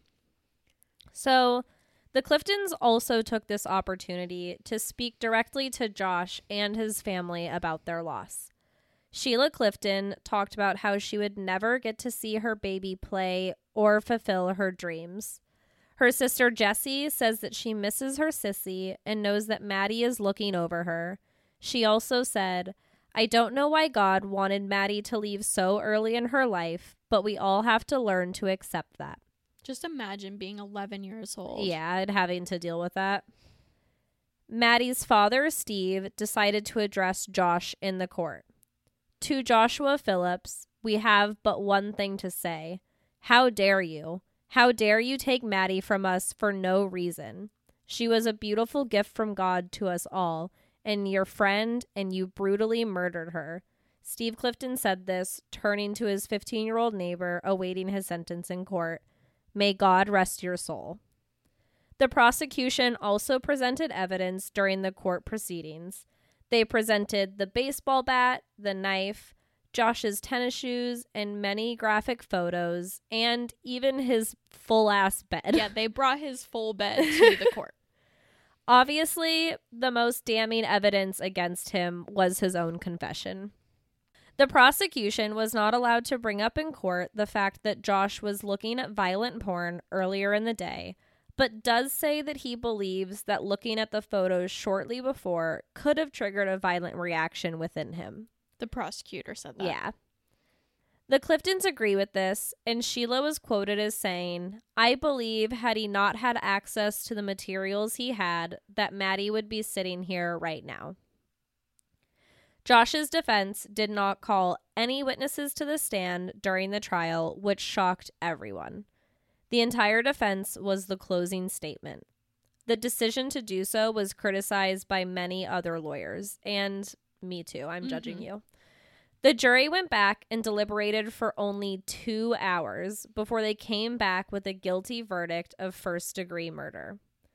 So the Cliftons also took this opportunity to speak directly to Josh and his family about their loss. Sheila Clifton talked about how she would never get to see her baby play or fulfill her dreams. Her sister Jessie says that she misses her sissy and knows that Maddie is looking over her. She also said, "I don't know why God wanted Maddie to leave so early in her life, but we all have to learn to accept that." Just imagine being eleven years old. Yeah, and having to deal with that. Maddie's father, Steve, decided to address Josh in the court. To Joshua Phillips, "We have but one thing to say. How dare you? How dare you take Maddie from us for no reason? She was a beautiful gift from God to us all, and your friend, and you brutally murdered her." Steve Clifton said this, turning to his fifteen-year-old neighbor awaiting his sentence in court. "May God rest your soul." The prosecution also presented evidence during the court proceedings. They presented the baseball bat, the knife, Josh's tennis shoes, and many graphic photos, and even his full-ass bed. Yeah, they brought his full bed to the court. Obviously, the most damning evidence against him was his own confession. The prosecution was not allowed to bring up in court the fact that Josh was looking at violent porn earlier in the day, but does say that he believes that looking at the photos shortly before could have triggered a violent reaction within him. The prosecutor said that. Yeah. The Cliftons agree with this, and Sheila was quoted as saying, "I believe had he not had access to the materials he had, that Maddie would be sitting here right now." Josh's defense did not call any witnesses to the stand during the trial, which shocked everyone. The entire defense was the closing statement. The decision to do so was criticized by many other lawyers, and me too, I'm Mhm. judging you. The jury went back and deliberated for only two hours before they came back with a guilty verdict of first-degree murder.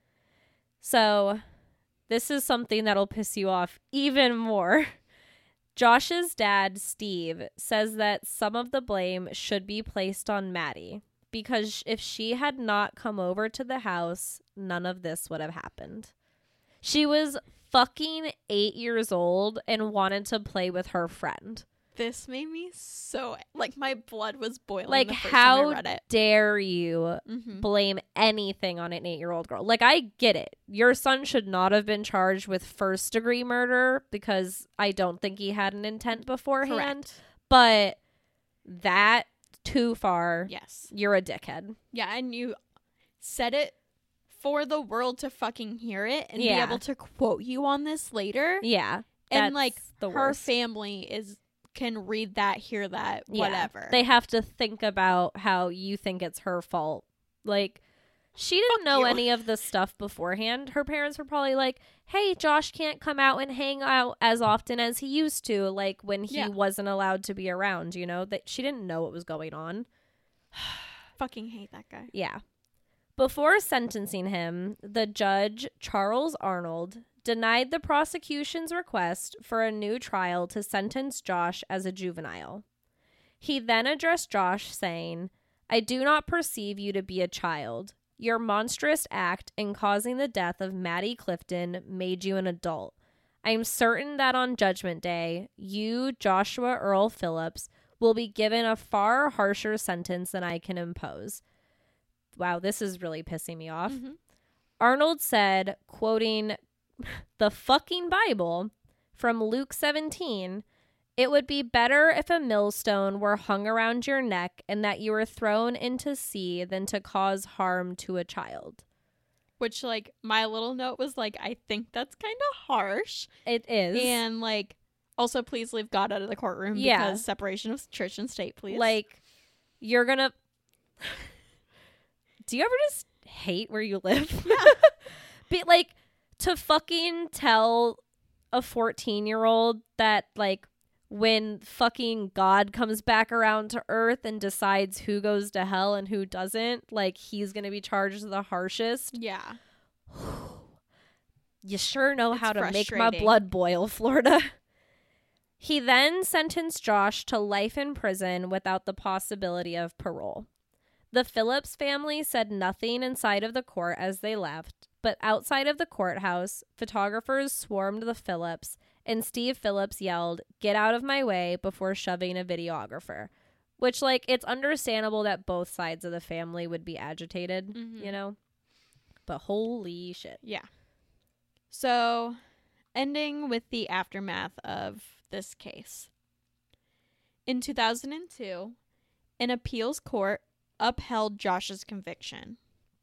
So, this is something that'll piss you off even more. Josh's dad, Steve, says that some of the blame should be placed on Maddie because if she had not come over to the house, none of this would have happened. She was fucking eight years old and wanted to play with her friend. This made me so, like, my blood was boiling. Like, the first how time I read it. dare you Mm-hmm. blame anything on an eight-year-old girl? Like, I get it. Your son should not have been charged with first-degree murder because I don't think he had an intent beforehand. Correct. But that, too far, Yes. you're a dickhead. Yeah, and you said it for the world to fucking hear it and Yeah. be able to quote you on this later. Yeah. And, that's like, the her worst. family is can read that, hear that, Yeah. whatever. They have to think about how you think it's her fault. Like, she didn't Fuck know you. any of this stuff beforehand. Her parents were probably like, hey, Josh can't come out and hang out as often as he used to, like when he Yeah. wasn't allowed to be around, you know? That she didn't know what was going on. fucking hate that guy. Yeah. Before sentencing him, the judge, Charles Arnold, denied the prosecution's request for a new trial to sentence Josh as a juvenile. He then addressed Josh, saying, I do not perceive you to be a child. Your monstrous act in causing the death of Maddie Clifton made you an adult. I am certain that on Judgment Day, you, Joshua Earl Phillips, will be given a far harsher sentence than I can impose. Wow, this is really pissing me off. Mhm. Arnold said, quoting the fucking Bible from Luke seventeen, it would be better if a millstone were hung around your neck and that you were thrown into sea than to cause harm to a child. Which, like, my little note was like, I think that's kind of harsh. It is. And, like, also, please leave God out of the courtroom Yeah. because separation of church and state, please. Like, you're gonna... Do you ever just hate where you live? Yeah. But, like, to fucking tell a fourteen-year-old that, like, when fucking God comes back around to earth and decides who goes to hell and who doesn't, like, he's gonna be charged the harshest. Yeah. You sure know It's how to make my frustrating. blood boil, Florida. He then sentenced Josh to life in prison without the possibility of parole. The Phillips family said nothing inside of the court as they left, but outside of the courthouse, photographers swarmed the Phillips, and Steve Phillips yelled, "Get out of my way," before shoving a videographer. Which, like, it's understandable that both sides of the family would be agitated, Mhm. you know? But holy shit. Yeah. So, ending with the aftermath of this case. In two thousand two, an appeals court upheld Josh's conviction.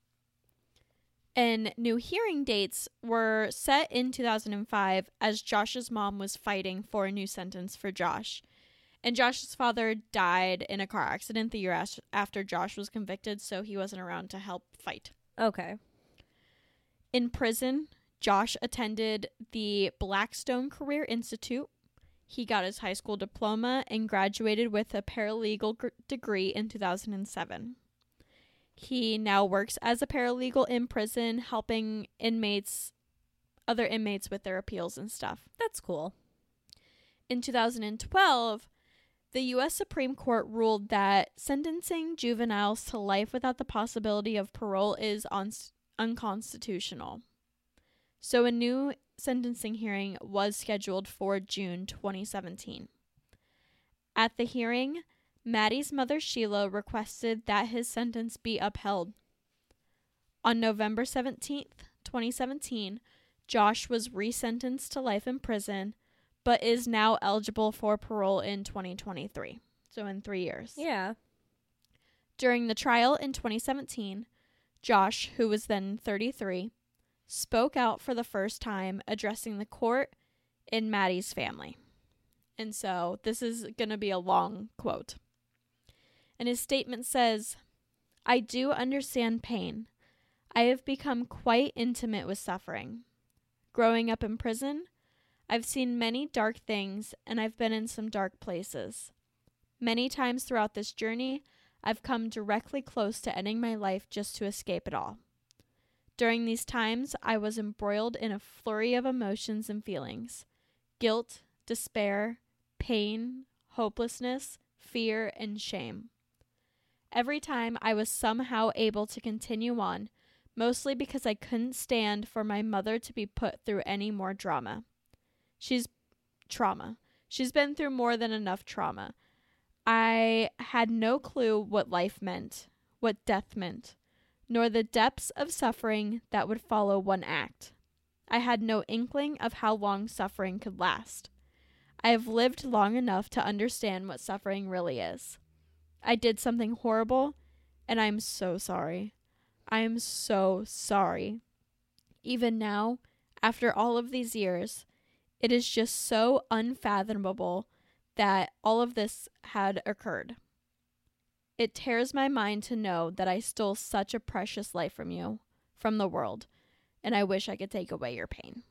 And new hearing dates were set in two thousand five as Josh's mom was fighting for a new sentence for Josh. And Josh's father died in a car accident the year as- after Josh was convicted, so he wasn't around to help fight. Okay. In prison, Josh attended the Blackstone Career Institute. He got his high school diploma and graduated with a paralegal gr- degree in two thousand seven. He now works as a paralegal in prison, helping inmates, other inmates with their appeals and stuff. That's cool. In two thousand twelve, the U S Supreme Court ruled that sentencing juveniles to life without the possibility of parole is un- unconstitutional. So a new sentencing hearing was scheduled for June twenty seventeen. At the hearing, Maddie's mother Sheila requested that his sentence be upheld. On November seventeenth, twenty seventeen, Josh was resentenced to life in prison, but is now eligible for parole in twenty twenty-three, so in three years. Yeah. During the trial in twenty seventeen, Josh, who was then thirty-three, spoke out for the first time, addressing the court and Maddie's family. And so this is going to be a long quote. And his statement says, "I do understand pain. I have become quite intimate with suffering. Growing up in prison, I've seen many dark things and I've been in some dark places. Many times throughout this journey, I've come directly close to ending my life just to escape it all. During these times, I was embroiled in a flurry of emotions and feelings: guilt, despair, pain, hopelessness, fear, and shame. every time I was somehow able to continue on, mostly because I couldn't stand for my mother to be put through any more drama. She's trauma. She's been through more than enough trauma. I had no clue what life meant, what death meant, nor the depths of suffering that would follow one act. I had no inkling of how long suffering could last. I have lived long enough to understand what suffering really is. I did something horrible, and I am so sorry. I am so sorry. Even now, after all of these years, it is just so unfathomable that all of this had occurred. It tears my mind to know that I stole such a precious life from you, from the world, and I wish I could take away your pain.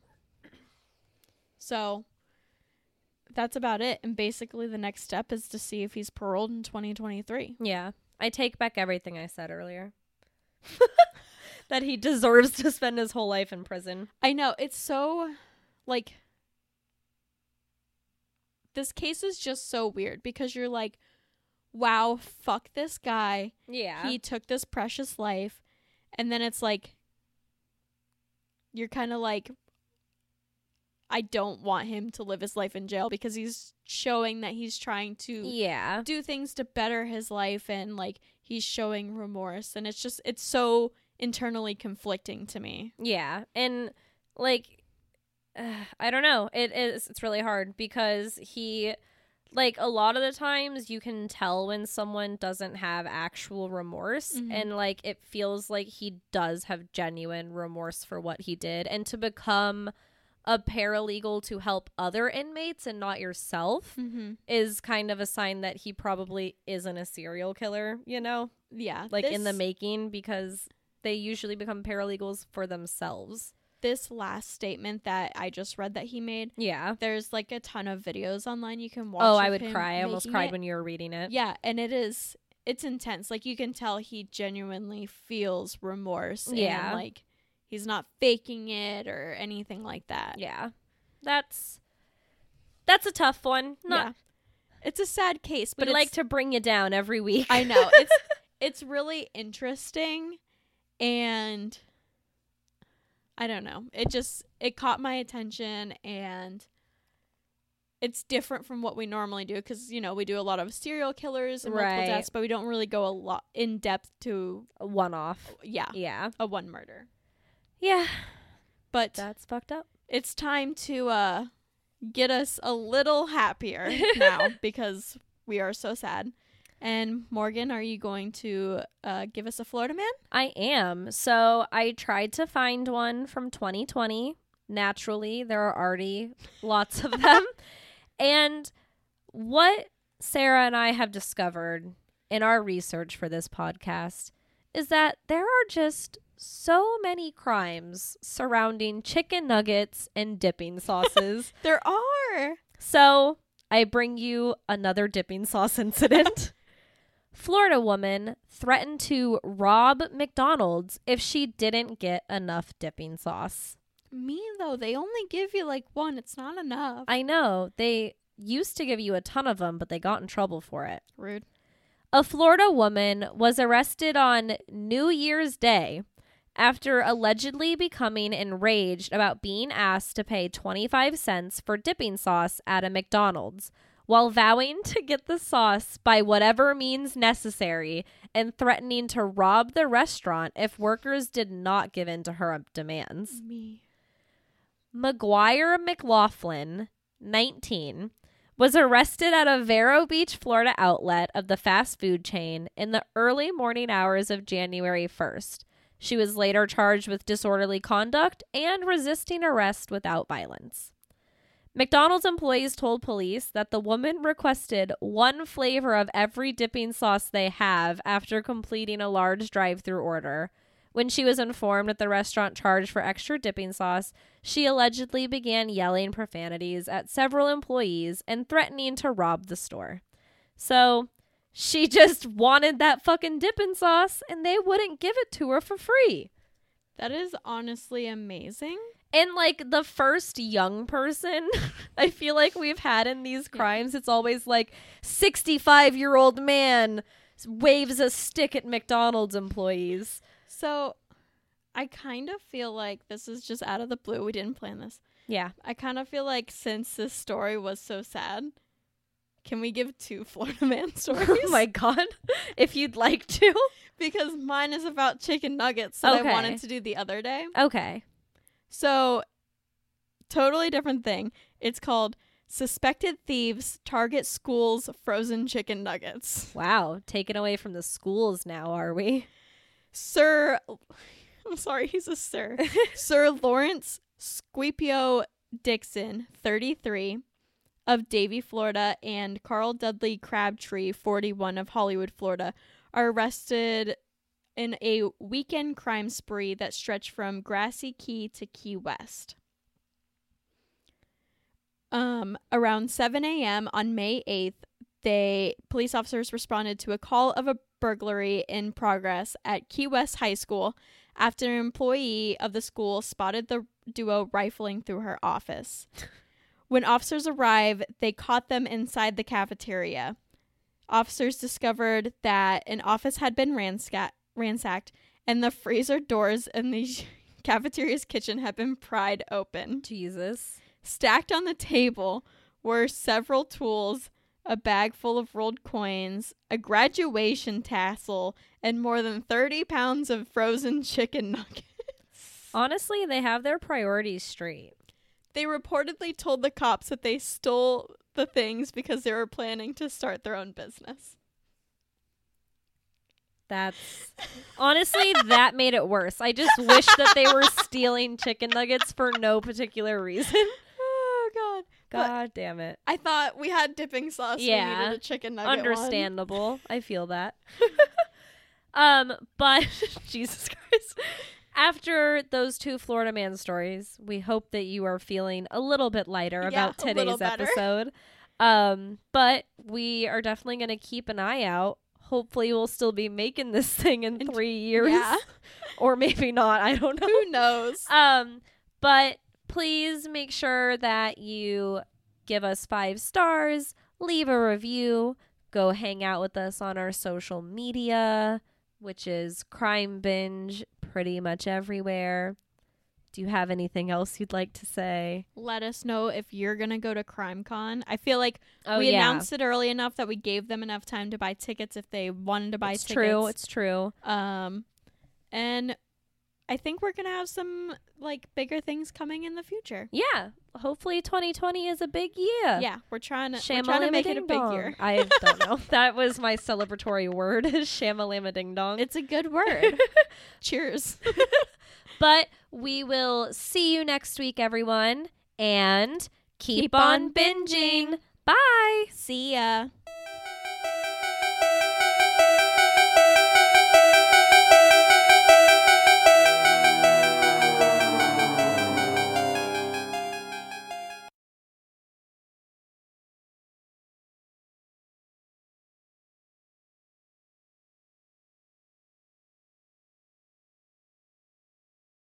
So, that's about it. And basically the next step is to see if he's paroled in twenty twenty-three. Yeah. I take back everything I said earlier. That he deserves to spend his whole life in prison. I know. It's so, like, this case is just so weird because you're like, wow, fuck this guy. Yeah. He took this precious life. And then it's like, you're kind of like, I don't want him to live his life in jail because he's showing that he's trying to yeah. do things to better his life, and like he's showing remorse, and it's just it's so internally conflicting to me. Yeah. And like uh, I don't know. It is it's really hard because he like a lot of the times you can tell when someone doesn't have actual remorse, Mm-hmm. and like it feels like he does have genuine remorse for what he did, and to become a paralegal to help other inmates and not yourself Mm-hmm. is kind of a sign that he probably isn't a serial killer, you know? Yeah. Like this, in the making, because they usually become paralegals for themselves. this last statement that I just read that he made, Yeah. there's like a ton of videos online you can watch. Oh, of I would him cry. I almost making cried it. when you were reading it. Yeah, and it is it's intense. Like you can tell he genuinely feels remorse. Yeah. And like he's not faking it or anything like that. Yeah. That's that's a tough one. Not Yeah. It's a sad case, but but it's, like to bring you down every week. I know. It's it's really interesting, and I don't know. It just it caught my attention, and it's different from what we normally do because, you know, we do a lot of serial killers and multiple Right. deaths, but we don't really go a lot in depth to A one off. yeah, Yeah. a one murder. Yeah. But That's fucked up. it's time to uh get us a little happier now because we are so sad. And Morgan, are you going to uh, give us a Florida man? I am. So I tried to find one from twenty twenty. Naturally, there are already lots of them. And what Sarah and I have discovered in our research for this podcast is that there are just so many crimes surrounding chicken nuggets and dipping sauces. There are. So I bring you another dipping sauce incident. Florida woman threatened to rob McDonald's if she didn't get enough dipping sauce. Me, though, they only give you like one. It's not enough. I know. They used to give you a ton of them, but they got in trouble for it. Rude. A Florida woman was arrested on New Year's Day after allegedly becoming enraged about being asked to pay twenty-five cents for dipping sauce at a McDonald's, while vowing to get the sauce by whatever means necessary and threatening to rob the restaurant if workers did not give in to her demands. Me. McGuire McLaughlin, nineteen, was arrested at a Vero Beach, Florida outlet of the fast food chain in the early morning hours of January first. She was later charged with disorderly conduct and resisting arrest without violence. McDonald's employees told police that the woman requested one flavor of every dipping sauce they have after completing a large drive-thru order. When she was informed that the restaurant charged for extra dipping sauce, she allegedly began yelling profanities at several employees and threatening to rob the store. So she just wanted that fucking dipping sauce and they wouldn't give it to her for free. That is honestly amazing. And like the first young person I feel like we've had in these crimes, it's always like sixty-five year old man waves a stick at McDonald's employees. So I kind of feel like this is just out of the blue. We didn't plan this. Yeah. I kind of feel like since this story was so sad, can we give two Florida man stories? Oh my God. If you'd like to. Because mine is about chicken nuggets that Okay. I wanted to do the other day. Okay. So, totally different thing. It's called Suspected Thieves Target Schools Frozen Chicken Nuggets. Wow. Taken away from the schools now, are we? Sir, I'm sorry, he's a sir. Sir Lawrence Squipio Dixon, thirty-three, of Davie, Florida, and Carl Dudley Crabtree, forty-one, of Hollywood, Florida, are arrested in a weekend crime spree that stretched from Grassy Key to Key West. Um, around seven a.m. on May eighth, they police officers responded to a call of a burglary in progress at Key West High School after an employee of the school spotted the duo rifling through her office. When officers arrived, they caught them inside the cafeteria. Officers discovered that an office had been ransac- ransacked and the freezer doors in the cafeteria's kitchen had been pried open. Jesus. Stacked on the table were several tools, a bag full of rolled coins, a graduation tassel, and more than thirty pounds of frozen chicken nuggets. Honestly, they have their priorities straight. They reportedly told the cops that they stole the things because they were planning to start their own business. That's honestly, that made it worse. I just wish that they were stealing chicken nuggets for no particular reason. Oh, God. God damn it. I thought we had dipping sauce. Yeah. We needed a chicken nugget one. Understandable. I feel that. um, but Jesus Christ. After those two Florida man stories, we hope that you are feeling a little bit lighter Yeah, about a little today's better. episode. Um, but we are definitely going to keep an eye out. Hopefully we'll still be making this thing in three years. Yeah. Or maybe not. I don't know. Who knows? Um, but please make sure that you give us five stars, leave a review, go hang out with us on our social media, which is Crime Binge pretty much everywhere. Do you have anything else you'd like to say? Let us know if you're going to go to CrimeCon. I feel like Oh, we yeah. announced it early enough that we gave them enough time to buy tickets if they wanted to buy It's tickets. true. It's true. Um, and I think we're going to have some like bigger things coming in the future. Yeah. Hopefully twenty twenty is a big year. Yeah, we're trying to, we're trying to make it a big Shamalama-ding-dong. year. I don't know. That was my celebratory word. Shamalama ding dong. It's a good word. Cheers. But we will see you next week, everyone. And keep, Keep on on binging. Bye. See ya.